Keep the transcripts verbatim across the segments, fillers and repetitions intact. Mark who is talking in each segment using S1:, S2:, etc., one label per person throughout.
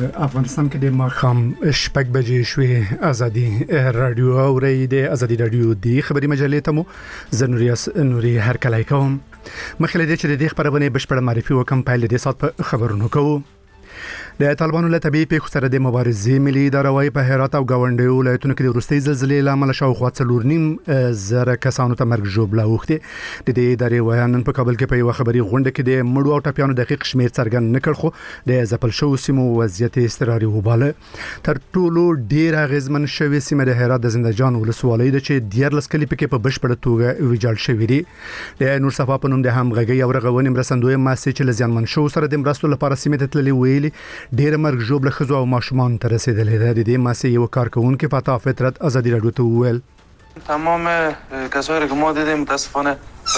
S1: افغانستان کې د ماښام شپږ بجې شوې. ازادي رادیو اوري د ازادي رادیو د خبري مجلې ته مو زنوریاس نوري هر کله کوم مخکې د چې د خبرونه بشپړ معرفي وکم په لدې سات په خبرونو کوو. د طالبانو له طبيعي پیښو سره د مبارزې ملي ادارې په هرات او گاونډي ولایتونو کې د وروستي زلزلې لامل شاوخوا څلور نیم زره کسانو ته مرګ ژوبله اوښتي. د دې ادارې ویان په کابل کې په یو خبري غونډه کې د مړو او ټپيانو دقیق شمیر څرګند نکړ، خو د ځپل شو سیمو وضعیت استقراري وباله. تر ټولو ډیر غزمن شوی سیمه د هرات د زندهجان ولسوالۍ د چې دیارلس کلی پکې په بشپړه توګه ویجاړ شوی دی. د نور صفا په نوم د همغږي او رغونې مرستندوی مؤسسې چې لزیانمن شو سره د مرستو لپاره سیمه ته تللي ویلي ډیر مرګ ژوبله خزو او ماشومان ته رسیدلې ده. د دې مؤسسې یو کارکونکو فتا فطرت ازادي رادیو ته وویل
S2: تمام کسایی که ما دیدیم متاسفانه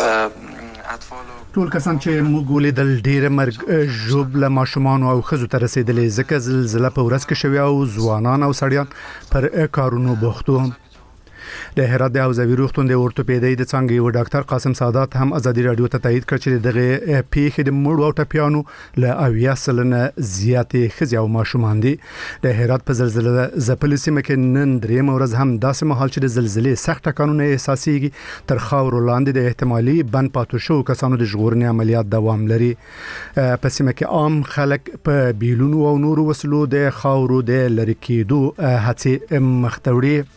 S2: اطفال
S1: ټول کسان چې موږ ولیدل ډیر مرګ ژوبله ماشومان او خزو ته رسیدلې، ځکه زلزلہ په ورځ کې شوی او ځوانان او سړیان پر کارونو بوختو. د هرات د حوزوي روغتون د اورتوپیدي د څنګه یو ډاکټر قاسم سعادت هم ازادي رادیو ته تایید کړ چې دغه پیښې د مړو او ټپيانو له اویا سلنه زیاتې خزي او ماشومان دي. د هرات په زلزلې ځپلې سیمه کې نن دریم ورځ هم داسې مهال چې د زلزلې سخت ټکانونه احساسيږي تر خاور لاندې د احتمالي بند پاتو شو کسانو د ژغورنې عملیات دوام لري. په سیمه کې عام خلک په بیلونو او نورو وسلو د خاورو د لری کېدو هڅې مختوړي.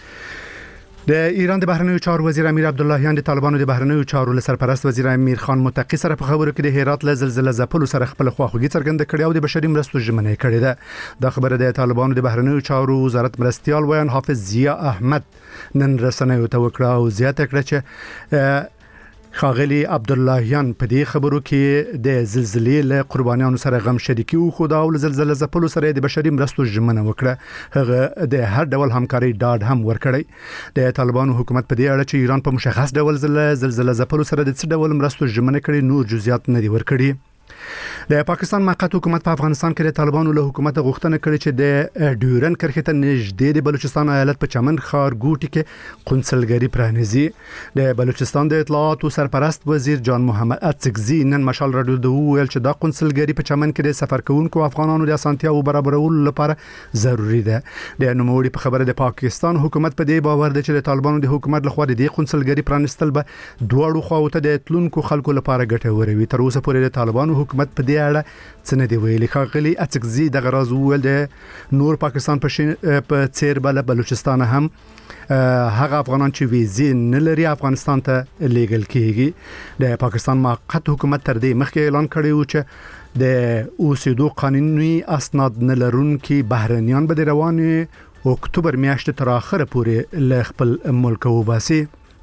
S1: د ایران د بهرنیو چارو وزیر امیر عبداللهیان د طالبانو د بهرنیو چارو له سرپرست وزیر امیر خان متقی سره په خبرو کې د هرات له زلزلې ځپلو سره خپل خواخوږي څرګنده کړې او د بشري مرستو ژمنه کړې ده. دا خبره د طالبانو د بهرنیو چارو وزارت مرستيال ویان حافظ ضیا احمد نن رسنیو ته وکړه او زیاته کړه چې خاغلی عبداللهیان په دې خبرو کې د زلزلې له قربانیانو سره غم شریکي او خدا او زلزلې ځپلو سره د بشري مرستو ژمنه وکړه. هغه د هر ډول همکاري ډاډ هم ورکړی. د طالبانو حکومت په دې اړه چې ایران په مشخص ډول زلزلې ځپلو سره د څه ډول مرستو ژمنه کړي نور جزئیات نه دي ورکړي. د پاکستان موقت حکومت په افغانستان کې د طالبانو له حکومت غوښتنه کړې چې د ډیورن کرښې ته نږدې د بلوچستان ایالت په چمن ښار ګوټي کې قونسلګری پرانیزي. د بلوچستان د اطلاعاتو سرپرست وزیر جان محمد اڅکزي نن مشال رادیو ته ویل چې دا قونسلګری په چمن کې د سفر کوونکو افغانانو د اسانتیاو برابرولو لپاره ضروری ده. د نوموړي په خبره د پاکستان حکومت په دې باور دی چې د طالبانو د حکومت لخوا د قونسلګری پرانیستل به دواړو خواو ته د تلونکو خلکو لپاره ګټور وي. تر اوسه پورې د طالبانو حکومت په دې اړه څه نه دی ویلي. خاغلی اڅکزي د غراز ویل د نور پاکستان په په څیر بل بلوچستان هم هغه افغانان چې ویزې نه لري افغانستان ته لیګل کیږي. د پاکستان موقت حکومت تر دې مخکې اعلان کړی و چې د اوسېدو قانوني اسناد نه لرونکي بهرنیان به د روانې اکتوبر میاشتې تر اخره پورې له خپل ملک وباسي.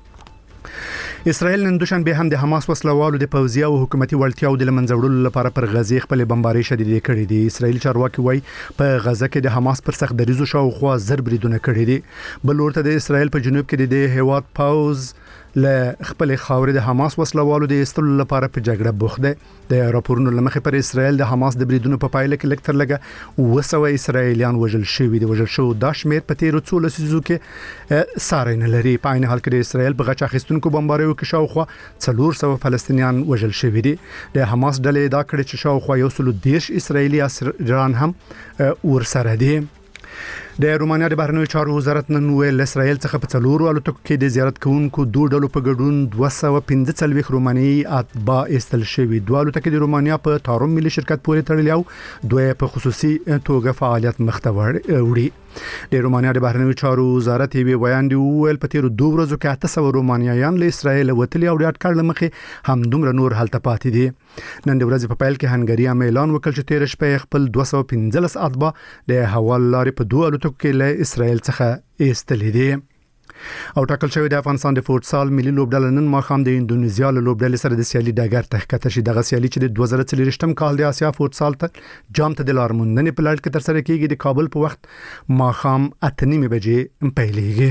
S1: اسرائیل نن دوشنبه هم د حماس وسلوالو د پوځي او حکومتي وړتیاو د لمنځوړلو لپاره پر غزه خپل بمباري شدیدې کړې دي. اسرائیل چارواکي وایي په غزه کې د حماس پر سخت دریزو شاوخوا زر بریدونه کړې دي. بل ورته د اسرائیل په جنوب کې د هیواد پوز له خپل خاورې د حماس وسلوالو د استلو لپاره په جګړه بوخت ده. د راپورونو لمخې پر اسرائیل د حماس د بریدونو په پایله کې لکتر لګه وسوي اسرائیلیان وژل شوي دي. وژل شو د شمیر په تیرو څو لسیزو کې ساري نه لري. په عین حال کې د اسرائیل په غچ اخیستونکو بمباریو کې شاوخوا څلور سوه فلسطینیان وژل شوي دي. د حماس ډلې دا کړې چې شاوخوا یو سل دیرش اسرائیلي اسیران هم ورسره دي. د رومانیا د بهرنیو چارو وزارت نن ویل اسرائیل څخه په څلورو الوتکو کې د زیارت کوونکو دوه ډلو په ګډون دوه سوه پنځه څلوېښت رومانیایي اتباع ایستل شوي. دوه الوتکې د رومانیا په تاروم ملي شرکت پورې تړلې او دوه په خصوصي توګه فعالیت مخ ته وړي. د رومانیا د بهرنیو چارو وزارت یې بیان دی ویل په تیرو دوه ورځو کې اته سوه رومانیایان له اسرائیل وتلي او د اټکل مخې هم دومره نور هلته پاتې دي. نن د ورځې په پیل کې هنګري هم اعلان وکړ چې تیر شپه خپل دوه سوه پنځلس اتباع د هوال لارې په دوه الوتکو کې له اسرائیل څخه ایستلې دي. او ټاکل شوی د افغانستان د فوټسال ملي لوبډله نن ماښام د انډونیزیا له لوبډلې سره د سیالي ډګر ته ښکته شي. دغه سیالي چې د دوه زره څلوېښتم کال د اسیا فوټسال ته جام ته د لار موندنې په لړ کې ترسره کیږي. د کابل په وخت ماښام اته نیمې بجې پیلېږي.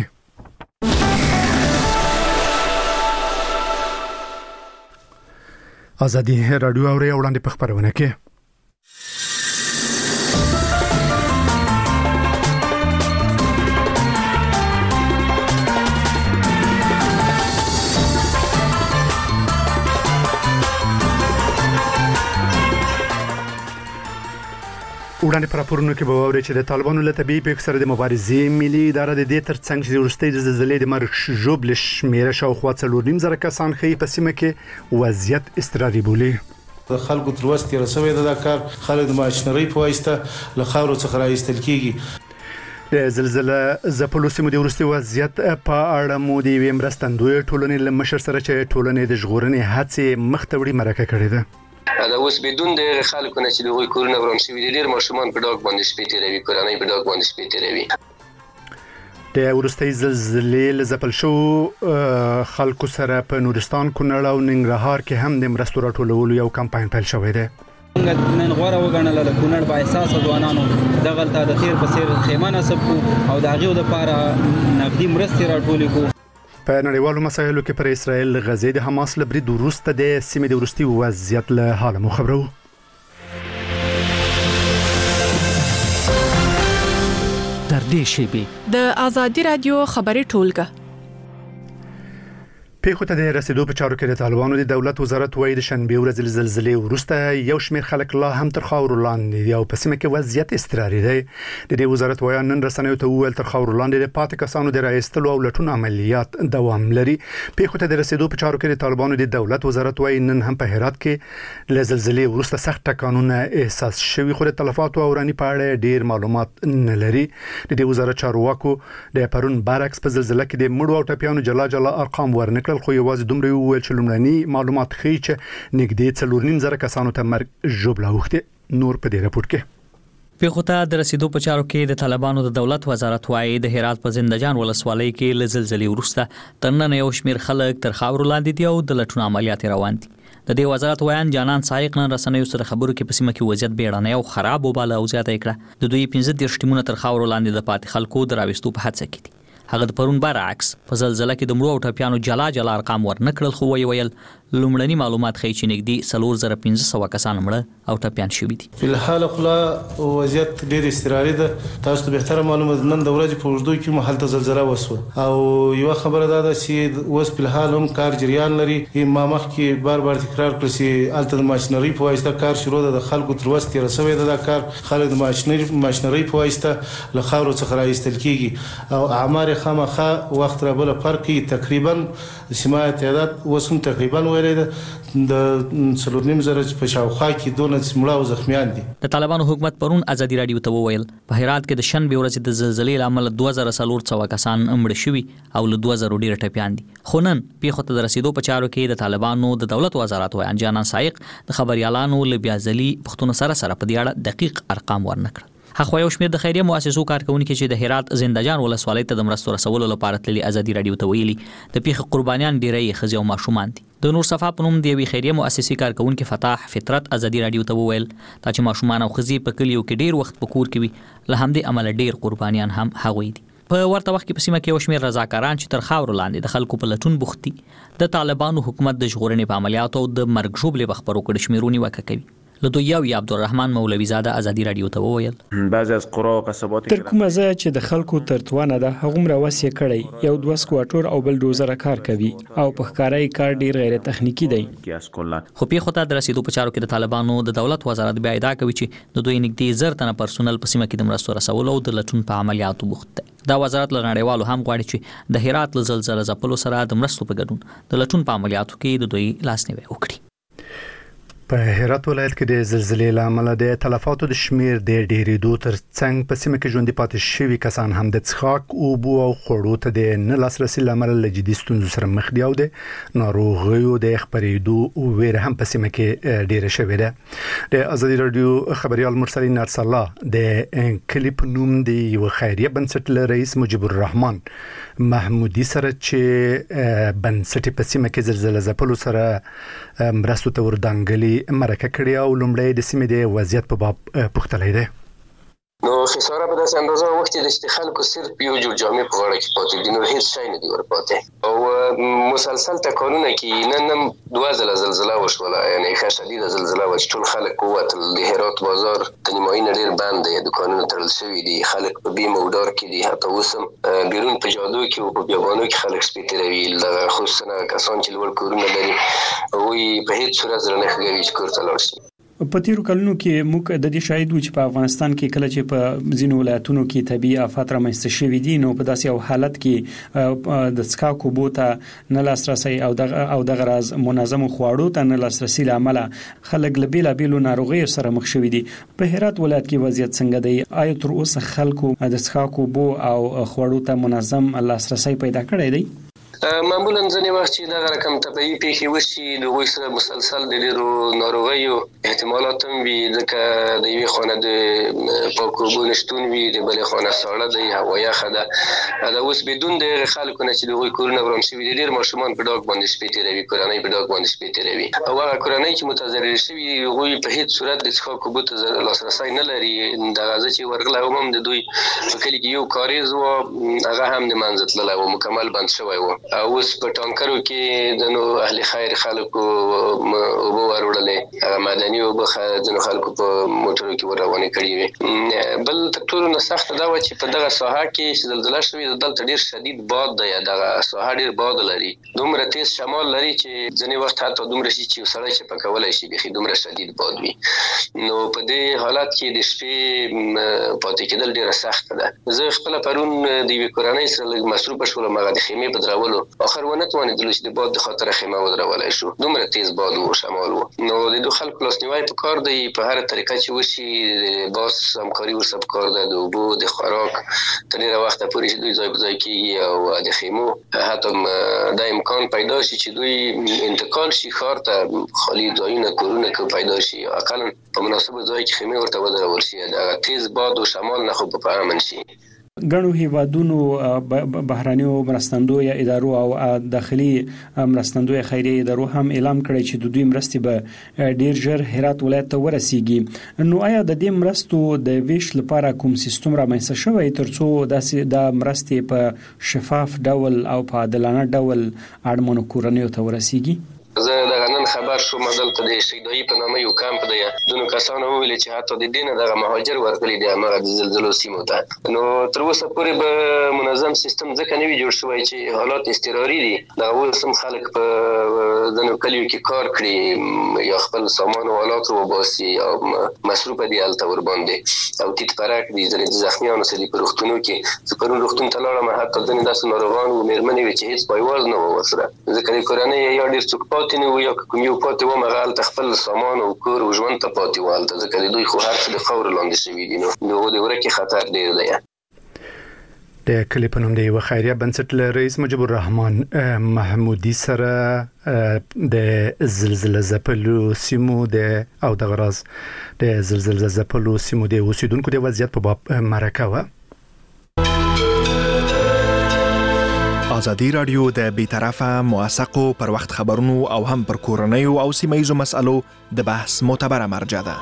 S1: ازادي رادیو اوري وړاندې په خبرونه کې وړاندې پر راپورونو کې به واورئ چې د طالبانو له طبيعي پیښو سره د مبارزې ملي اداره د دې ترڅنګ چې د وروستۍ زلزلې د مرګ ژوبل شمیره شاوخوا څلور نیم زره کسان ښیي په سیمه کې وضعیت اضطراري بولي.
S3: د خلکو تر وسه تیر شوی د کار خلک د ماشينري په واسطه له خاورو څخه راایستل کیږي.
S1: د زلزلې زپلو سیمو د وروستي وضعیت په اړه مو د ویم مرستندوی ټولنې له مشر سره چې ټولنې د ژغورنې هڅې مختوړي مرکه کړې ده.
S4: دا اوس بدون د خلکو نه چې د کورونه وران شوي دي ډېر ماشومان په ډاګ باندې شپې تیروي کورنۍ په ډاګ باندې شپې تیروي.
S1: د وروستۍ زلزلې له ځپل شوو خلکو سره په نورستان کونړ او ننګرهار کې هم د مرستو راټولولو یو کمپاین پیل شوی دی.
S5: نن غوړه وګڼل د کونړ با احساس ځوانانو دغلته د تیر په سیر خیمه نصب کو او د هغه د لپاره نقدي مرستې راټولې کو.
S1: په نړیوالو مسایلو کې پر اسرائیل غزې د حماس له برید وروسته د سیمې د وروستي وضعیت له حاله مو خبرو.
S6: در دې شیبې
S7: د آزادي رادیو خبري ټولګه
S1: پیښو ته د رسیدو په چارو کې د طالبانو د دولت وزارت وایي د شنبه ورځ زلزلې وروسته یو شمېر خلک لا هم تر خاورو لاندې دي او په سیمه کې وضعیت اضطراري دی. د دې وزارت وایي نن رسنیو ته وویل تر خاورو لاندې د پاتې کسانو د راایستلو او لټون عملیات دوام لري. پیښو ته د رسیدو په چارو کې د طالبانو د دولت وزارت وایي نن هم په هرات کې له زلزلې وروسته سخت ټکانونه احساس شوي خو د تلفاتو او وراني په اړه ډیر معلومات نه لري. د دې وزارت چارواکو د پرون برعکس په زلزلې کې د مړو او ټپيانو جلا جلا ارقام ورنکړل خو یوازې دومره ویل چې لومړني معلومات ښیي چې نږدې څلور نیم زره کسانو ته مرګ ژوبله اوښتې. نور په دې راپور کې
S6: پیښو ته د رسیدو په چارو کې د طالبانو د دولت وزارت وایي د هرات په زندهجان ولسوالۍ کې له زلزلې وروسته تر نن یو شمېر خلک تر خاورو لاندې دي او د لټون عملیات روان دي. د دې وزارت وایي جانان سایق نن رسنیو سره خبرو کې په سیمه کې وضعیت بیړنی او خراب وباله او زیاته کړه. د دوی پنځه دیرش ټیمونه تر خاورو لاندې د پاتې خلکو د راوستو په هڅه کې دي. هغه د پرون برعکس په زلزلې کې د مړو او ټپيانو جلا جلا ارقام ورنکړل خو وی ویل لومړني معلومات ښیي چې نږدې څلور زره پنځه سوه کسان مړه او ټپيان شوي دي.
S3: په الحال خلا وضعیت ډېر اضطراري ده. تاسو ته بهتره معلومه نن د ورځې په وژدو کې محل زلزلہ وسوه او یو خبره ده چې اوس په الحال هم کار جریان لري. ما مخکې بار بار تکرار کړ چې الته د ماشينري په واسطه کار شروع ده. د خلکو تر وسه تیر شوی ده. د کار خلک د ماشينري ماشينري په واسطه له خاورو څخه راایستل کیږي او اعمار خامخا وخت را بل فرق تقریبا سیمه تعداد وسم تقریبا ویل د څلور نیم زره په شاوخوا کې دونه مړه او زخمیان دي.
S6: د طالبانو حکومت پرون ازادي رادیو ته وویل په هرات کې د شنبه ورځ د زلزلې لامل دوه زره څلور سوه کسان مړه شوي او له دوه زره ډیر ټپيان دي. خو نن پیښو ته د رسیدو په چارو کې د طالبانو د دولت وزارت وایي جانان سایق د خبريالانو له بیازلي پښتون سره سره په دې اړه دقیق ارقام ورنکړل. هغه یو شمېر د خیریه مؤسسو کارکونکو چې د هرات زندهجان ولسوالۍ ته د مرستو رسولو لپاره تللي ازادي رادیو ته ویلي د پیښې قربانیان ډیری ښځې او ماشومان دي. د نور صفا په نوم د یوې خیریه مؤسسې کارکونکو فتح فطرت ازادي رادیو ته وویل تا چې ماشومان او ښځې په کلیو کې ډیر وخت په کور کې وي له همدې امله ډیر قربانیان هم هغوی دي. په ورته وخت کې په سیمه کې یو شمېر رضاکاران چې تر خاورو لاندې د خلکو په لټون بوخت دي د طالبانو حکومت د ژغورنې په عملیاتو او د مرګ ژوبلې په خبرو کې شمیرونی وکړه کوي. له دوی یو عبدالرحمن مولوی زاده ازادي رادیو ته وویل
S8: بعضی از قرا او قصبات
S9: تر کومه ځای چې د خلکو تر توانه ده هغومره وسې کړی یو دوه سکواټور او بل ډوزره کار کوي او په ښکارای کار ډیر غیر تخنیکی دی.
S6: خو پیښو ته د رسیدو په چارو کې د طالبانو د دولت وزارت بیا ادعا کوي چې د دوی نږدې زر تنه پرسونل په سیمه کې د مرستو رسولو او د لټون په عملیاتو بوخت دی. دا وزارت له نړیوالو هم غواړي چې د هرات له زلزلې ځپلو سره د مرستو په ګډون د لټون په عملیاتو کې د دوی لاسنیوي وکړي.
S1: په هرات ولایت کې د زلزلې لامل د تلفاتو د شمیر د ډیرېدو تر څنګ په سیمه کې ژوندۍ پاتې شوي کسان هم د څښاک اوبو او خوړو ته د نه لاسرسي لامل له جدي ستونزو سره مخ دي او د ناروغیو د خپرېدو ویره هم په سیمه کې ډیره شوې ده. د ازادي رادیو خبريال مرسلین ارسلا د کلیپ نوم د یو خیریه بنسټ له رئیس مجيب الرحمن محمودي سره چې بنسټ په سیمه کې زلزلې ځپلو سره مرستو ته وردانګلي مرکه کړی او لومړی د سیمې د وضعیت په باب پوښتلی دی.
S4: نو خساره په داسې اندازه وخت کې چې خلکو صرف یو جوړ جامې په غاړه کې پاتې دي نو هیڅ شی نه دی ورپاتې او مسلسل تکانونه کې نن هم دوه ځله زلزله وشوله یعنی ښه شدیده زلزله وه چې ټول خلک ووتل. د هرات بازار د نیمایي نه ډېر بند دی دکانونه تړل شوي دي خلک په بیم او ډار کې دي حتی اوس هم بیرون په جادو کې او په بیابانو کې خلک شپې تېروي دغه خصوصا کسان چې لوړ کورونه لري هغوی په هیڅ صورت زړه نه ښه کوي چې کور ته لاړ شي.
S9: په تیرو کلونو کې موږ د دې شاهد وو چې په افغانستان کې کله چې په ځینو ولایتونو کې طبيعي آفات رامنځته شوي دي نو په داسې یو حالت کې د څښاک اوبو ته نه لاسرسي او د او د غراز منظم خواړو ته نه لاسرسي لامل خلک له بیلابېلو ناروغیو سره مخ شوي دي. په هرات ولایت کې وضعیت څنګه دی؟ آیا تر اوسه خلکو د څښاک اوبو او خواړو ته منظم لاسرسي پیدا کړی دی؟
S4: معمولا ځنې وخت چې دغه رقم طبيعي پیښې وشي د هغوی سره مسلسل د ډېرو ناروغیو احتمالات هم وي، ځکه د یوې خانه د پاکو اوبو نشتون وي، د بلې خانه ساړه دی، هوا یخه ده. دا اوس بدون د هغې خلکو نه چې د هغوی کورونه وران شوي دي ډېر ماشومان په ډاګ باندې شپې تېروي، کورنۍ په ډاګ باندې شپې تېروي، او هغه کورنۍ چې متضرر شوي هغوی په هیڅ صورت د څښاک اوبو ته لاسرسی نه لري. دغه زه چې ورغلی وم د دوی په کلي کې یو کاریز و، هغه هم د منځه تللی و، مکمل بند شوی و. اوس په ټانکرو کې د نو اهل خیر خلکو اوبه وروړلې، هغه مدني اوبه ځینو خلکو په موټرو کې ورروانې کړې وې. بل تر ټولو نه سخته دا وه چې په دغه ساحه کې چې زلزله شوې ده دلته ډېر شدید باد دی، دغه ساحه ډېر باد لري، دومره تیز شمال لري چې ځینې وخت حتی دومره شي چې یو سړی چپه کولی شي، بیخي دومره شدید باد وي. نو په دې حالت کې د شپې پاتې کېدل ډېره سخته ده. زه خپله پرون د یوې کورنۍ سره لږ مصروفه شولم، هغه د خیمې په درولو، آخر ونه توانېدلو چې د باد د خاطره خیمه ودرولی شو، دومره تیز باد و شمال و. نو د دو خلکو لاسنیوی پکار دی په هره طریقه چې وشي، د باس همکاري ورسره پکار ده، د اوبو د خوراک تر ډېره وخته پورې چې دوی ځای په ځای کېږي، او د خیمو حتی دا امکان پیدا شي چې دوی انتقال شي ښار ته، خالي ځایونه کورونه که پیدا شي، اقلا په مناسبو ځای کې خیمې ورته ودرول شي، دغه تیز باد و شمال نه خو په امن شي.
S9: ګڼو هیوادونو بهرانیو مرستندویه ادارو او داخلي مرستندویه خیریه ادارو هم اعلان کړی چې د دوی مرستې به ډیر ژر هرات ولایت ته ورسیږي. نو آیا د دې مرستو د ویش لپاره کوم سیستم رامنځته شوی ترڅو داسې د مرستې په شفاف ډول او په عادلانه ډول اړمنو کورنیو ته ورسیږي؟
S4: زه دغه نن خبر شوم دلته د شهیدایي په نامه یو کمپ دی، دونو کسانو وویل چې حتی د دې نه دغه مهاجر ورغلي دي همغه د زلزلو سیمو ته. نو تر اوسه پورې به منظم سیستم ځکه نه وي جوړ شوی چې حالات اضطراري دي، دغه اوس هم خلک په ځینو کلیو کې کار کړي یا خپل سامان او آلات وباسي او مصروفه دي هلته ورباندې، او تیت پرک دي، ځینې د زخمیانو سره دي په روغتونو کې. زه پرون روغتون ته لاړم، حتی ځینې داسې ناروغان وو مېرمنې وې چې هېڅ پایواز نه وه ورسره، ځکه د کورنۍ یا ډېر څوک پاتې نه وو یا کوم یو پاتې وم، هغه هلته خپل سامان او کور او ژوند ته پاتې وو هلته، ځکه د دوی خو هر څه د خاورو لاندې شوي دي، نو د هغو د ورکې خطر ډېر دی.
S1: د کلي په نوم د یوه خیریه بنسټ له رئیس مجيب الرحمن محمودي سره د زلزله ځپلو سیمو د او د غراز د زلزله ځپلو سیمو د اوسیدونکو د وضعیت په باب مرکه وه.
S8: ازادي رادیو د بیطرفه موثقو پر وخت خبرونو او هم پر کورنیو او سیمه‌ییزو مسألو د بحث معتبره مرجع ده.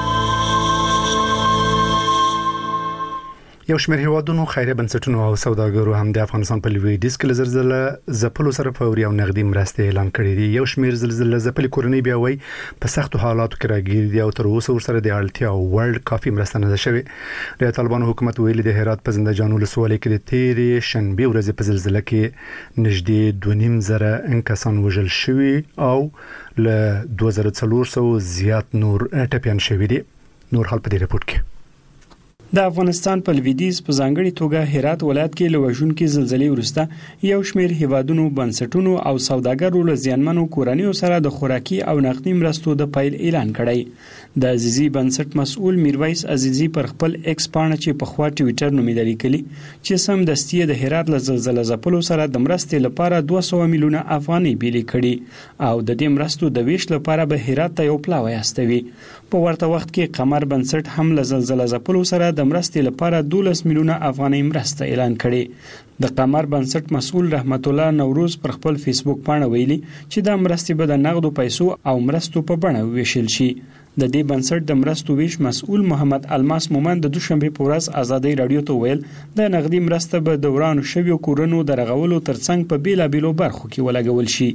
S1: یو شمېر هیوادونو خیریه بنسټونو او سوداګرو هم د افغانستان په لویدیځ کې له زلزله ځپلو سره فوري او نغدي مرستې اعلان کړې دي. یو شمېر زلزله ځپلې کورنۍ بیا وایي په سختو حالاتو کې راګیر دي او تر اوسه ورسره د اړتیا وړ کافي مرسته نه ده شوې. د طالبانو حکومت ویلي د هرات په زنده جان ولسوالۍ کې د تېرې شنبې ورځې په زلزله کې نږدې دوه نیم زره کسان وژل شوي او له دوه زره څلور سوه زیات نور ټپیان شوي دي. نور حال په دې رپورټ کې.
S9: د افغانستان په لویدیځ په ځانګړي توګه هرات ولایت کې له وژونکو زلزلې وروسته یو شمېر هیوادونو بنسټونو او سوداګرو له زیانمنو کورنیو سره د خوراکي او نقدي مرستو د پیل اعلان کړی. د عزیزي بنسټ مسؤل میرویس عزیزي پر خپل ایکس پاڼه چې په خوا ټویټر نومې لیکلي چې سم دستي د هرات له زلزلې ځپلو سره د مرستې لپاره دوه سوه میلیونه افغانۍ بیلې کړي او د دې مرستو د ویش لپاره به هرات ته یو پلاوی استوي. په ورته وخت کې قمر بنسټ هم له زلزلې ځپلو سره د مرستې لپاره دولس میلیونه افغانۍ مرسته اعلان کړي. د قمر بنسټ مسؤل رحمت الله نوروز پر خپل فیسبوک پاڼه ویلي چې دا مرستې به د نقدو پیسو او مرستو په بڼه ویشل شي. د دې بنسټ د مرستو ویش مسؤل محمد الماس مومند د دوشنبه په ورځ ازادي رادیو ته ویل د نقدي مرسته به دوران شویو کورونو د رغولو ترڅنګ په بیلابیلو برخو کې ولګول شي.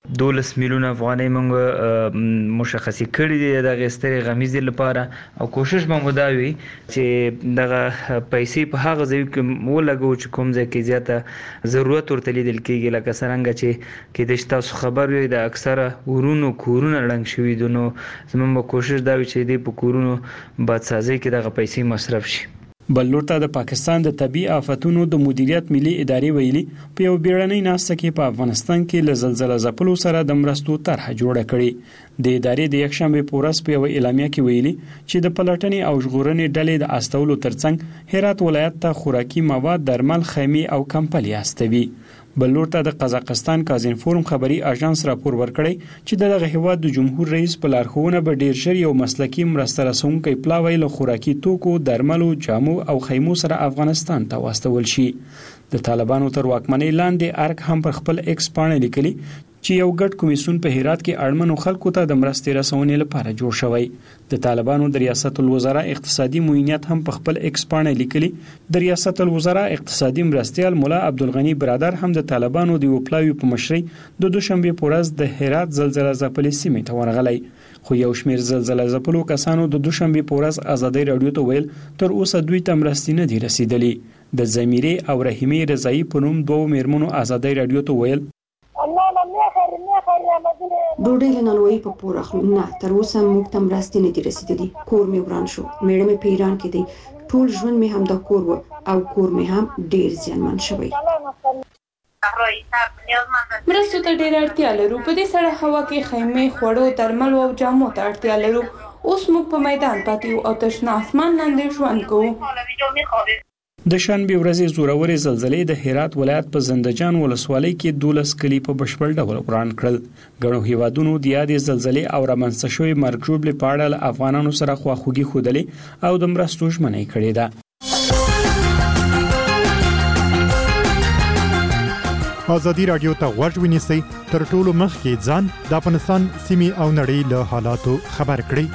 S10: دولس میلیون افغانۍ موږ مشخصي کړي دي د غستري غمیزې لپاره او کوشش به مو دا وي چې دغه پیسې په هغه ځای کې ولګو چې کوم ځای کې زیاته ضرورت ورته لیدل کېږي، لکه څرنګه چې کېدای شي تاسو خبر وي د اکثره ورونو کورونه ړنګ شوي دي، نو زموږ به کوشش دا وي چې دې په کورونو بادسازۍ کې دغه پیسې مصرف شي.
S9: بل لور ته د پاکستان د طبي آفتونو د مدیریت ملي ادارې ویلي په یو بیړنۍ ناسته کې په افغانستان کې له زلزلې ځپلو سره د مرستو طرحه جوړه کړې. د ادارې د یکشنبه په ورځ په یو اعلامیه کې ویلي چې د پلټنې او ژغورنې ډلې د استولو ترڅنګ هرات ولایت ته خوراکي مواد، درمل، خیمې او کمپلې استوي. بل لور ته د قزاقستان کازین فورم خبري اژانس راپور ورکړی چې دغه هیواد د جمهور رئیس په لارښوونه به ډیر ژر یو مسلکي مرسته رسونکی پلاوی له خوراکي توکو، درملو، جامو او خیمو سره افغانستان ته واستول شي. د طالبانو تر واکمنۍ لاندې ارګ هم پر خپل ایکس باندې لیکلي چې یو ګډ کمیسیون په هرات کې اړمنو خلکو ته د مرستې رسونې لپاره جوړ شوی. د طالبانو د ریاست الوزرا اقتصادي معاونیت هم په خپل ایکس باندې لیکلي د ریاست الوزرا اقتصادي مرستیال مولا عبدالغنی برادر هم د طالبانو د وپلاوی په مشرۍ د دوشنبه په ورځ د هرات زلزلې ځپلې سیمې ته ورغلی، خو یو شمېر زلزلې ځپلو کسانو د دوشنبه په ورځ ازادي رادیو ته ویل تر اوسه دوی ته مرستې نه دي رسیدلې. د زمیره او رحیمه رضایی په نوم دوه میرمنو ازادي رادیو ته ویل
S11: ډوډۍ له نانوایي په پور اخلو، نه تر اوسه موږ ته مرستې نه دي رسیدلي. کور مې وران شو، میړه مې په ایران کې دی، ټول ژوند مې هم د کور و او کور مې هم ډیر زیانمن شوی.
S7: مرستو ته ډیر اړتیا لرو، په دې سړه هوا کې خیمې، خوړو، درملو او جامو ته اړتیا لرو. اوس موږ په میدان پاتې یو او تشنه اسمان لاندې ژوند کوو.
S9: د شنبه ورځې زورورې زلزلې د هرات ولایت په زندجان ولسوالۍ کې دولس کلی په بشپړ ډول وران کړل. ګڼو هیوادونو د یادې زلزلې او رامنځته شوې مرګ ژوبلې په اړه له افغانانو سره خواخوږي ښودلې او د مرستو ژمنه کړې ده.
S12: ازادي راډیو ته غوږ ونیسئ، تر ټولو مخکې ځان د افغانستان سیمې او نړۍ له حالاتو خبر کړئ.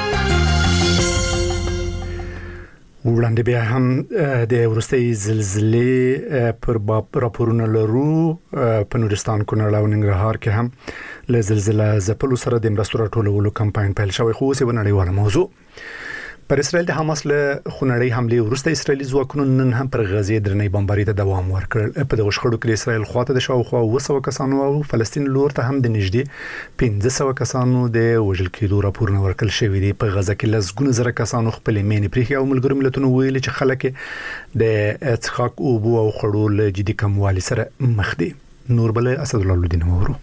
S1: وړاندې بیا هم د ورستۍ زلزلې پر باب راپورونه لرو. په نورستان، کونړ او ننګرهار کې هم له زلزلې ځپلو سره د مرستو راټولولو کمپاین پیل شوی، خو اوس یې نړیواله موضوع. پر اسرائیل د حماس له خونړۍ حملې وروسته اسرائیلي ځواکونو نن هم پر غزې درنۍ بمباري ته دوام ورکړ. په دغه شخړو کې اسرائیل خواته د شاوخوا اوه سوه کسانو او فلسطین لور ته هم د نږدې پنځه سوه کسانو د وژل کېدو راپورونه ورکړل شوي دي. په غزه کې لسګونه زره کسانو خپلې مینې پرېښې او ملګرو ملتونو ویلي چې خلک د څښاک اوبو او خوړو له جدي کموالي سره مخ دي. نور بل اسدالله الدین مورو.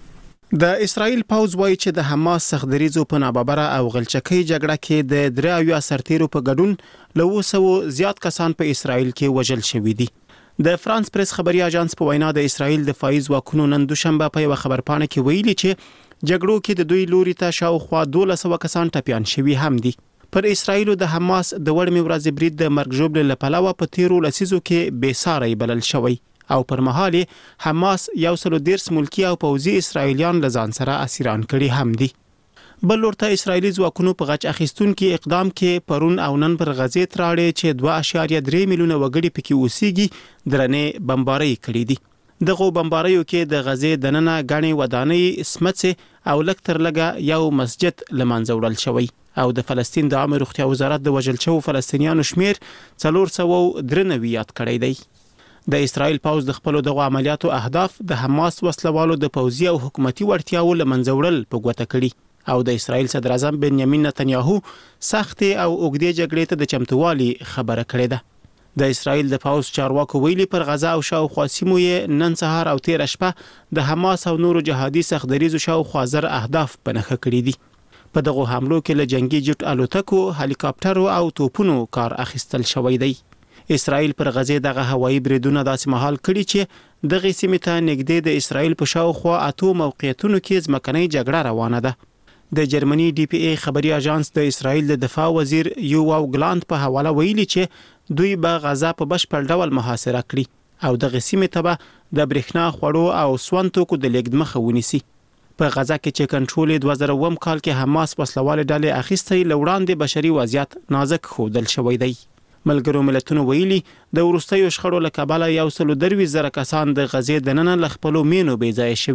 S13: د اسرائیل پوځ وایي چې د حماس سختدریزو په ناببره او غلچکۍ جګړه کې د درې اویا سرتیرو په ګډون له اوه سوو زیات کسان په اسرائیل کې وژل شوي دي. د فرانس پریس خبري اژانس په وینا د اسرائیل دفاعي ځواکونو نن دوشنبه په یو خبرپاڼه کې ویلي چې جګړو کې د دوی لوري ته شاوخوا دولس سوه کسان ټپيان شوي هم دي. پر اسرائیل د حماس د وړمې ورځې برید د مرګ ژوبلې له پلوه په تیرو لسیزو کې بې ساري بلل شوی او پر مهال حماس یو سل دیرش ملکی او پوځي اسرائیلیان له ځان سره اسیران کړي هم دي. بل ورته اسرائیلي ځواکونو په غچ اخیستونکو اقدام کې پرون او نن پر غزې تراړې چې دوه اعشاریه درې میلیونه وګړي پکې اوسېږي درنې بمبارۍ کړې دي. دغه بمباریو کې د غزې دننه غني ودانۍ سمڅه او لکتر لګه یو مسجد لمنځه وړل شوی او د فلسطین د عامه روغتیا وزارت د وژل شوو فلسطینیانو شمیر څلور سوه درې نوي یاد کړی دی. د اسرائیل پوځ د خپل دغه عملیاتو اهداف د حماس وسلوالو د پوځي او حکومتي وړتیاو لمنځه وړل په ګوته کړي او د اسرائیل صدر اعظم بنیامین نتنیاهو سخت او اوږدې جګړې ته د چمتووالي خبره کړې ده. د اسرائیل د پوځ چارواکو ویلي پر غزه او شاوخوا سیمو یې نن سهار او تیر شپه د حماس او نورو جهادي سختدریزو شاوخوا زر اهداف پنهخه کړي دي. په دغه حملو کې له جنگي جټ الوتکو، هلیکاپټرو او توپونو کار اخیستل شوی دی. اسرائیل پر غزې دغه هوایي بریدونه داسې مهال کړي چې دغه سیمې ته نږدې د اسرائیل په شاوخوا اتو موقعیتونو کې ځمکنۍ جګړه روانه ده. د جرمني ډي پی ای خبري اژانس د اسرائیل د دفاع وزیر یوواو ګلاند په حواله ویلي چې دوی به غزه په بشپړ ډول محاصره کړي او دغه سیمې ته به د برېښنا، خوړو او سون توکو د لیږد مخه ونیسي. په غزه کې چې کنټرول دوه زره اووه کال کې حماس وسلواله ډلې اخیستې لوړاندې بشري وضعیت نازک ښودل شوی دی. ملګرو ملتونو ویلي د وروستیو شخړو له کبله یو سل درویشت زره کسان د غزې دننه له خپلو مینو بې ځایه شوي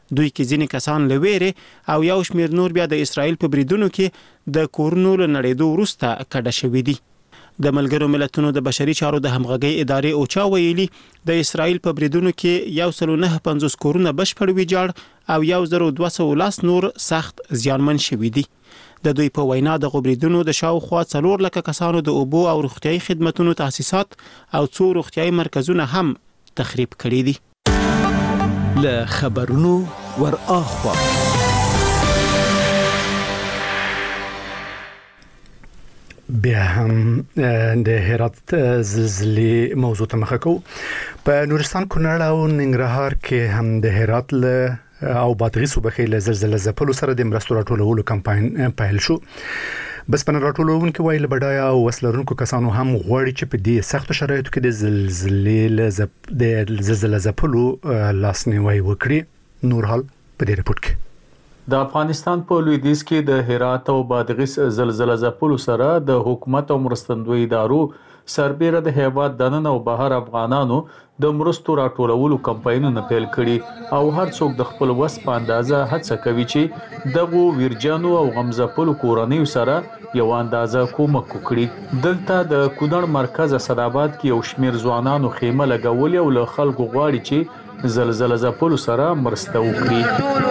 S13: دوی کې ځینې کسان له ویرې او یو شمېر نور بیا د اسرائیل په بریدونو کې د کورونو له نړېدو وروسته کډه شوي دي. د ملګرو ملتونو د بشري چارو د همغږۍ ادارې اوچا ویلي د اسرائیل په بریدونو کې یو سل نه پنځوس کورونه بشپړ ویجاړ او یو زر دوه سوه لس نور سخت زیانمن شوي دي. د دوی په وینا د غبرېدونو د شاوخوا څلور لکه کسانو د اوبو او روغتیايي خدماتونو تاسیسات او څو روغتیايي مرکزونه هم تخریب کړي دي.
S8: له خبرونو ور اخوا
S1: بیا هم د هرات زلزلې موضوع ته مخه کوو. په نورستان، کونړ او ننګرهار کې هم د هرات له او بادغیس صوبه کې له زلزلې ځپلو سره د مرستو راټولولو کمپاین پیل شو. بس په راټولونکو ویل بډای او وسلرونکو کسانو هم غوړي چې په دې سخت شرایطو کې د زلزلې له د زلزلې ځپلو لاسنیوي وکړي. نور حال په دې رپورت کې
S14: د افغانستان په لویدیځ کې د هرات او بادغیس زلزلې ځپلو سره د حکومت او مرستندوی ادارو سربېره د هیواد دننه او بهر افغانانو د مرستو راټولولو کمپاینونه پیل کړي او هر څوک د خپل وس په اندازه هڅه کوي چې دغه ویرجنو او غمزپلو کورنیو سره یو اندازه کومک وکړي. دلته د کونړ مرکز اسداباد کې یو شمیر ځوانانو خیمه لګولې او له خلکو غواړي چې زلزلې ځپلو سره مرسته وکړي.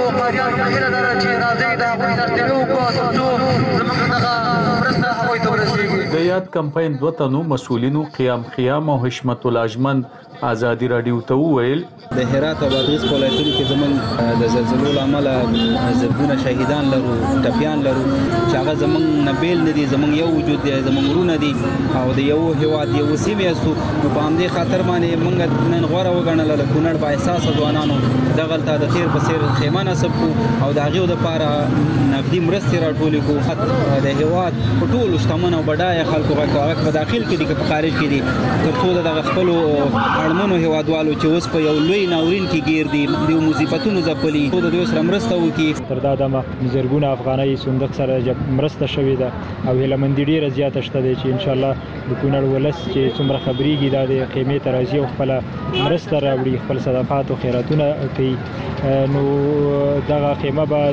S14: د یاد کمپاین دوه تنو مسؤلینو قیام خیام او حشمت الاجمن ازادي رادیو ته وویل
S5: د هرات او بادغیس ولایتونو کې زمون د زلزلو لامل زرګونه شهیدان لرو، ټپیان لرو چې هغه زمون نبیل ندي، زمون یو وجود دی، زمون ورونه دي او د یو هیواد یو سیمه استو په باندې خاطر باندې موږ نن غوړه وګڼل له کونړ با احساس ځوانانو دغلطه د خیر په سیر خیمه نسب کو او د هغه د لپاره نقدي مرستې راټولې کو. د هیواد په ټولو شتمن او بډای خلکو غوښتل په داخل کې دي په خارج کې دي ترڅو د خپل اړمنو هیوادوالو چې اوس په یو لوی ناورین کې گیر دي د مصیبتونو ځپلي خو د دوی سره مرسته وکړي.
S9: تر دا دمه زرګونه افغاني صندوق سره مرسته شوې ده او هلمندي ډیره زیاته شته دي چې ان شاء الله د کونړ ولس چې څومره خبريږي دا د قیمت راځي او خپل مرسته راوړي، خپل صدقات او خیراتونه کوي. نو دغه قیمه به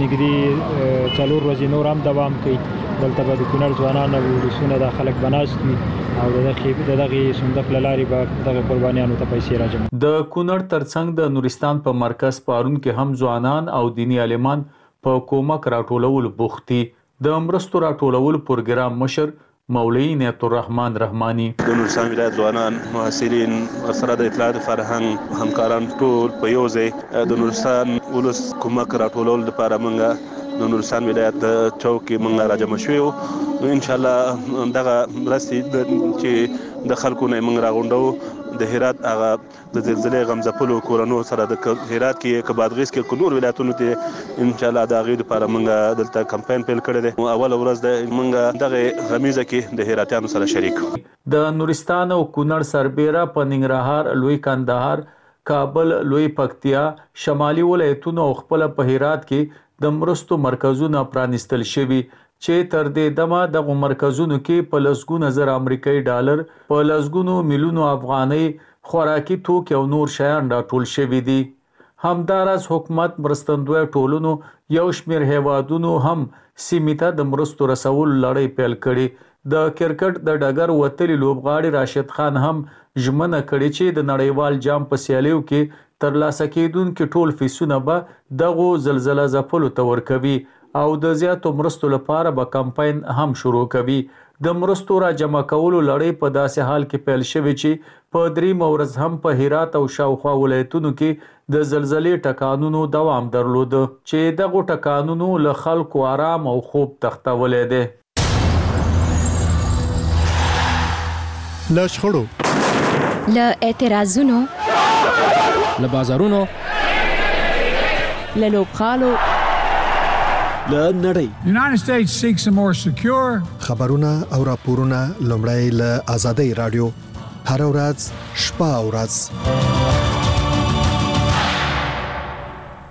S9: نګدي څلور ورځې نور هم دوام کوي. دلته به د کونړ ځوانان او ولسونه د خلک بناستي او دغه دغه صندوق لاري به دغه قربانيانو ته پیسې راځي.
S14: د کونړ ترڅنګ د نورستان په مرکز پارون کې هم ځوانان او دینی عالمان په کومک راټولول بوختي. د مرستو راټولول پروګرام مشر مولوی نعمت الرحمن رحمانی
S15: د نورستان ولایت ځوانان، محصلین، سره د اطلاعات فرهنګ همکاران ټول په یو ځای د نورستان ولس کومک راټولول لپاره موږ د نورستان ولایت د چوک کې موږ راجمع شوو. ان شاء الله دغه مرستې چې د خلکو نه موږ راغونډو د هرات هغه د زلزلې غمزپلو کورونو سره د هرات کې کبادغیس کې کونور ولایتونو ته ان شاء الله د غیر لپاره موږ دلته کمپاین پیل کړی دی. اول ورځ د موږ دغه غمیزه کې د هراتیانو سره شریک.
S14: د نورستان او کونړ سربېره په ننګرهار، لوی کندهار، کابل، لوی پکتیا، شمالي ولایتونو او خپل په هرات کې د مرستو مرکزونه پرانستل شوي چې تر دې دمه دغه مرکزونو کې په لسګونه زر امریکایي ډالر، په لسګونو میلیونو افغاني خوراکي توکي او نور شیان راټول شوي دي. همداراز حکومت مرستندوی ټولنو یو شمېر هیوادونو هم سیمې ته د مرستو رسولو لړۍ پیل کړې. د کرکټ د ډګر وتلي لوبغاړي راشد خان هم ژمنه کړې چې د نړیوال جام په سیالیو کې ترلاسه کېدونکي ټول فیسونه به دغه زلزلې ځپلو ته ورکوي او د زیاتو مرستو لپاره به کمپاین هم شروع کوي. د مرستو را جمع کولو لړۍ په داسې حال کې پیل شوې چې په دریم ورځ هم په هرات او شاوخوا ولایتونو کې د زلزلې ټکانونو دوام درلود چې دغه ټکانونو له خلکو آرام او خوب تختولې ده.
S12: له شخړو،
S16: له اعتراضونو،
S17: له بازارونو،
S16: له لوبغالو،
S17: له نړۍ.
S18: United States seeks a more secure.
S12: خبرونه او راپورونه لومړی له آزادۍ رادیو هر ورځ شپه او ورځ.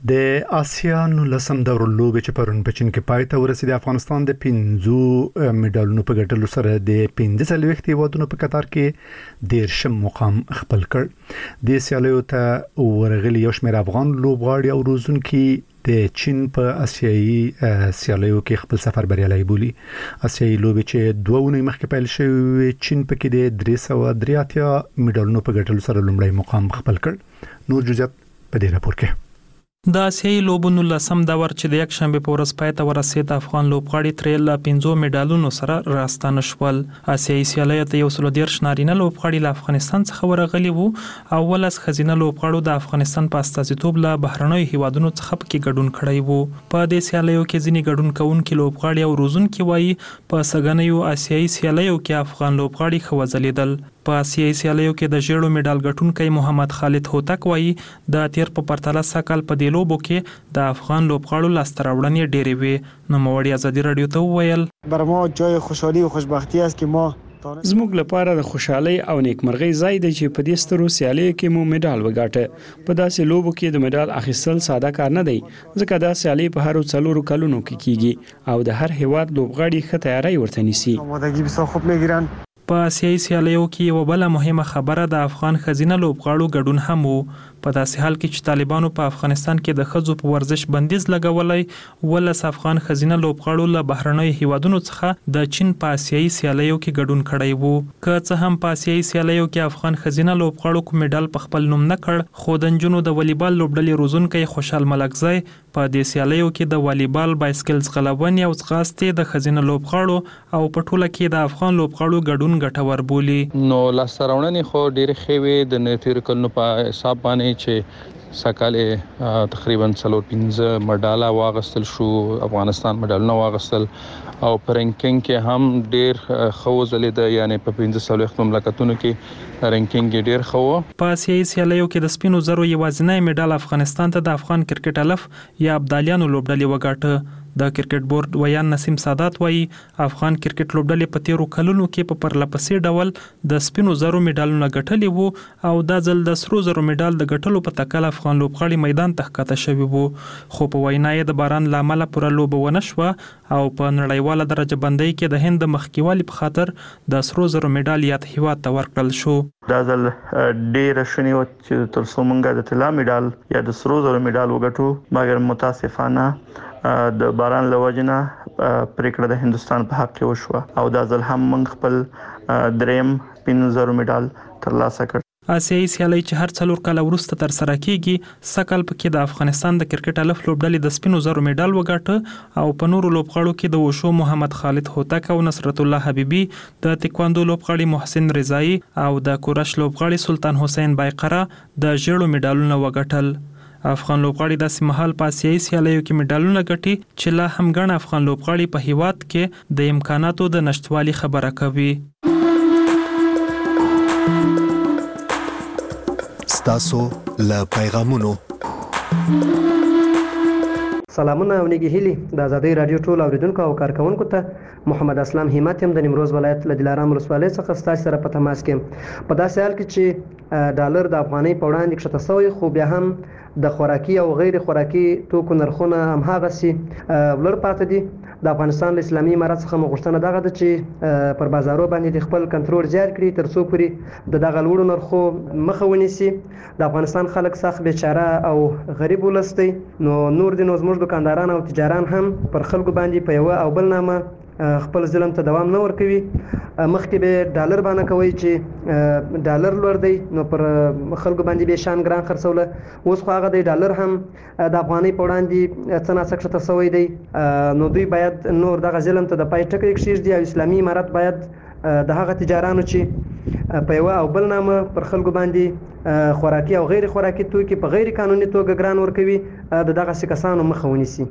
S1: د آسیا نولسم دور لوبې چې پرون په چین کې پای ته ورسېد افغانستان د پنځو میډالونو په ګټلو سره د پنځه څلوېښت هیوادونو په قطار کې دیرشم مقام خپل کړ د سیالیو ته ورغلي یو شمېر افغان لوبغاړي او روزونکي د چین په آسیایي سیالیو کې خپل سفر بریالی بولي آسیایي لوبې چې دوه اونۍ مخکې پیل شوې چین پکې د درې سوه درې اتیا میډالونو په ګټلو سره لومړی مقام خپل کړ نور جزئیات په دې راپور کې
S16: د آسیایي لوبو نولسم دور چې د یک شنبه په ورځ پای ته ورسېد افغان لوبغاړي ترې له پنځو میډالونو سره راستانه شول آسیایي سیالیو ته یو سل دېرش نارینه لوبغاړي له افغانستان څخه ورغلي وو او ولس ښځینه لوبغاړو د افغانستان په استازیتوب له بهرنیو هیوادونو څخه پکې ګډون کړی وو په دې سیالیو کې ځینې ګډون کوونکي لوبغاړي او روزونکي وایي په سګنیو آسیایي سیالیو کې افغان لوبغاړي ښه وځلیدل په آسیایي سیالیو کې د ژیړو میډال ګټونکی محمد خالد هوتک وایي د تیر په پرتله سکل په دې لوبو کې د افغان لوبغاړو لاسته راوړنې ډېرې وې نوموړي ازادي راډیو ته وویل
S19: برای ما جای خوشحالی و خوشبختی است که ما
S9: زموږ لپاره د خوشحالي او نیکمرغۍ ځای دی چې په دې سترو سیالیو کې مو میډال وګاټه په داسې لوبو کې د میډال اخیستل ساده کار نه دی ځکه دا سیالي په هر څلورو کلونو کې کیږي او د هر هیواد لوبغاړي ښه تیاری ورته نیسي
S19: آمادگی بسیار خوب میگیرن
S16: په آسیایي سیالیو کې یو بل مهمه خبره د افغان ښځینه لوبغاړو ګډون هم وو په داسې حال کې چې طالبانو په افغانستان کې د ښځو په ورزش بندیز لګولای ولس افغان ښځینه لوبغاړو له بهرنیو هیوادونو څخه د چین په آسیایي سیالیو کې ګډون کړی وو که څه هم په آسیایي سیالیو کې افغان ښځینه لوبغاړو کوم میډال په خپل نوم نه کړ خو د نجونو د والیبال لوبډلې روزونکی خوشحال ملکزی په دې سیالیو کې د والیبال بایسکل ځغلونې او ځغاستې د ښځینه لوبغاړو او په ټوله کې د افغان لوبغاړو ګډون ګټور بولي
S20: نو لاسته راوړنې خو ډېرې ښې وې د تېرو کلونو په حساب باندې چې سکهال تقریبا څلور پنځه مډاله واغستل شو افغانستان مډالونه واغستل او په رینکینګ کې هم ډېر ښه وځلېده یعنې په پنځه څلوېښت مملکتونو کې رینکینګ یې ډېر ښه و
S16: په آسیایي سیالیو کې د سپینو زرو یوازینی میډال افغانستان ته د افغان کرکټ الف یا ابدالیانو لوبډلې وګاټه د کرکټ بورډ ویان نسیم سادات وایي افغان کرکټ لوبډلې په تیرو کلونو کې په پرلپسې ډول د سپینو زرو میډالونه ګټلي وو او دا ځل د سرو زرو میډال د ګټلو په تکل افغان لوبغاړي میدان ته ښکته شوي وو خو په وینا یې د باران له امله پوره لوبه ونه شوه او په نړیواله درجه بندۍ کې د هند د مخکېوالي په خاطر د سرو زرو میډال یاد هیواد ته ورکړل شو
S21: دا ځل ډېره شونې وه چې تر څو موږ د طلا میډال یا د سرو زرو میډال وګټو مګر متاسفانه د باران له وجې نه پرېکړه د هندوستان په حق کې وشوه او دا ځل هم موږ خپل دریم پنځه زرو میډال ترلاسه کړ
S16: آسیایي سیالي چې هر څلور کاله وروسته تر سره کیږي سکل پکې د افغانستان د کرکټ الف لوبډلې د سپینو زرو میډال وګاټه او په نورو لوبغاړو کې د وشو محمد خالد هوتک او نصرت الله حبیبي د تکواندو لوبغاړي محسن رضایی او د کورش لوبغاړي سلطان حسین بایقره د ژیړو میډالونه وګاټل افغان لوبغاړي د سیمهال په آسیایي سیالیو کې میډالونه ګټي چې لا هم ګڼ افغان لوبغاړي په هیواد کې د امکاناتو د نشټوالي خبره کوي
S8: ستاسو له پیغامونو
S22: سلامونه او نیکی هیلي د ازادي رادیو ټول اوریدونکو او کارکونکو ته محمد اسلام همت هم د نیمروز ولایت له دلارام ولسوالۍ څخه ستاسو سره په تماس کې په داسې حال کې چې ډالر د افغانۍ په وړاندې کښته شوی خو بیا هم د خوراکي او غیر خوراکي توکو نرخونه هم هغه سي ولر پاتې دي د افغانستان اسلامي امارات څخه مغشتنه دغه د چې پر بازارو باندې خپل کنټرول زیات کړي تر څو پورې د دغه لوړو نرخو مخه ونیسي د افغانستان خلک سخت بیچاره او غریب ولستی نو نور د نو زموږ دکانداران او تجاران هم پر خلکو باندې په یو او بل نامه خپل ظلم ته دوام نه ورکوي مخکې به ډالر باندې کوي چې ډالر لوړ دی نو پر خلکو باندې به شان ګران خرڅوله اوس خو هغه د ډالر هم د افغانۍ په وړاندې څه ناڅه کښته شوی دی نو دوی باید نور دغه ظلم ته د پای ټکی کښېږدي او اسلامي امارت باید د هغه تجارانو چې په یو او بل نامه پر خلکو باندې خوراکي او غیر خوراکي توکي په غیر قانوني توګه ګران ورکوي د دغه کسانو مخه ونیسي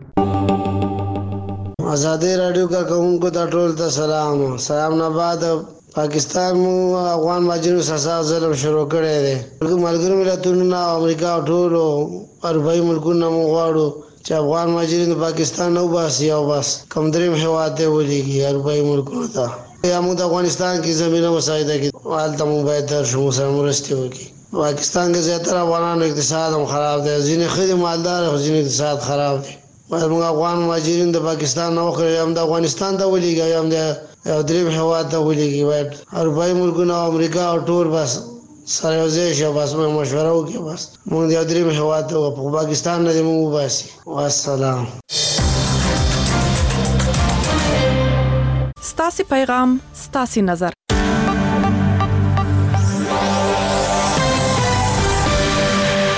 S23: آزادی رادیو کا کارکونکو ته ټول ته سلام سلام نه بعد پاکستان مو افغان ماجرو سزا ظلم شروع کړی دی ملګرو ملتونو او امریکا ټول اروپایي ملکونو مو غواړو چې افغان ماجرین د پاکستان نو باسي او بس کم دریم هیواد ته ولېږي اروپایي ملکونو ته یا موږ د افغانستان کې زمينه مساعده کې حالت مو باید در شو سره مرسته وکړي پاکستان کې زیاتره افغانانو اقتصاد هم خراب دی ځینې ښه مالدار او ځینې اقتصاد خراب دی موږ افغان مهاجرین د پاکستان نه وکړي هم د افغانستان ته ولېږي هم د یو دریم هېواد ته ولېږي باید اروپایي ملکونه او امریکا او ټول بس سره یو ځای شو بس موږ مشوره وکړو بس موږ د یو دریم هېواد ته په پاکستان نه دې موږ وباسي والسلام.
S2: ستاسې پیغام ستاسې نظر